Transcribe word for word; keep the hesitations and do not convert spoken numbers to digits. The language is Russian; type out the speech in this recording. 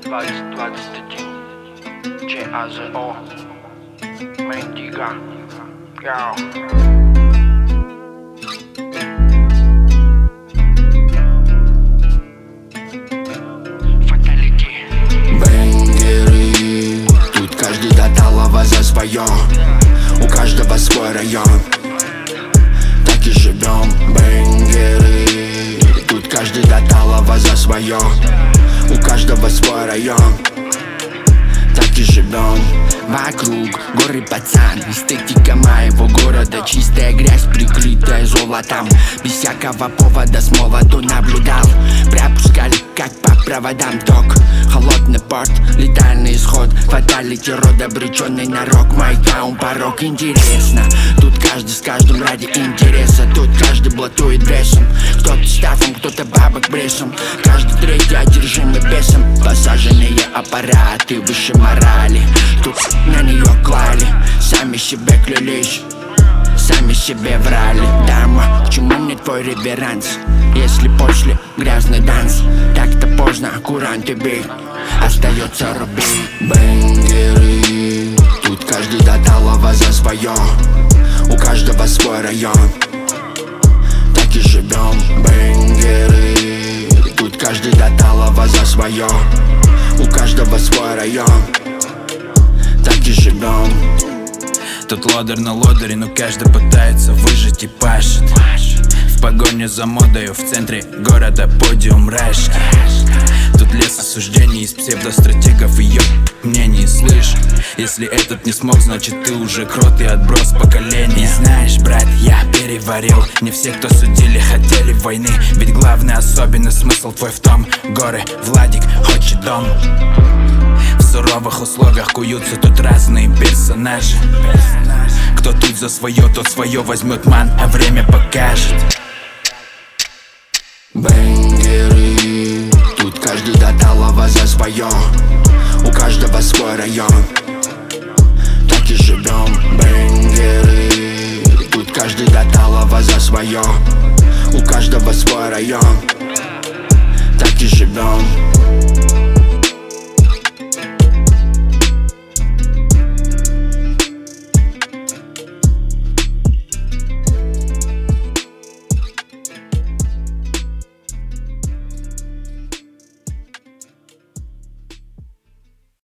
двадцать двадцать один Че Азо Мендига Яу Бенгеры, тут каждый до талого за свое. У каждого свой район. Так и живем, бенгеры. Тут каждый до талого за свое. У каждого свой район. Так и живем. Вокруг горы, пацан. Эстетика моего города. Чистая грязь, прикрытая золотом. Без всякого повода с молоду наблюдал. Пропускали, как по проводам ток. Холодный порт, летальный исход. Фаталити, род обреченный на рок. Мой таун, порог, интересно. Тут каждый с каждым ради интереса. Тут каждый блатует бесом. Кто-то стафом, кто-то бабок брешем. Каждый третий одержимый бесом. Посаженные аппараты выше морали. Тут на нее клали. Сами себе клялись, сами себе врали. Дама, к чему мне твой реверанс? Если после грязный данс, так-то поздно, куранты бей. Остается рубей. Бенгеры, тут каждый до талого за свое. У каждого свой район. Так и живем, бенгеры. Тут каждый до талого за свое. У каждого свой район. Так и живем. Тут лодер на лодере, но каждый пытается выжить и пашет. В погоне за модою, в центре города подиум рашки. Тут лес осуждений из псевдостратегов и ёб мнений, слышь. Если этот не смог, значит ты уже крот и отброс поколения. Знаешь, брат, я переварил. Не все, кто судили, хотели войны. Ведь главный особенный смысл твой в том: горы, Владик, хочет дом. В суровых условиях куются тут разные персонажи. Кто тут за свое, тот свое возьмет, ман, а время покажет. Бенгеры, тут каждый до талого за свое. У каждого свой район. Так и живем, бенгеры. Тут каждый до талого за свое. У каждого свой район. Так и живем.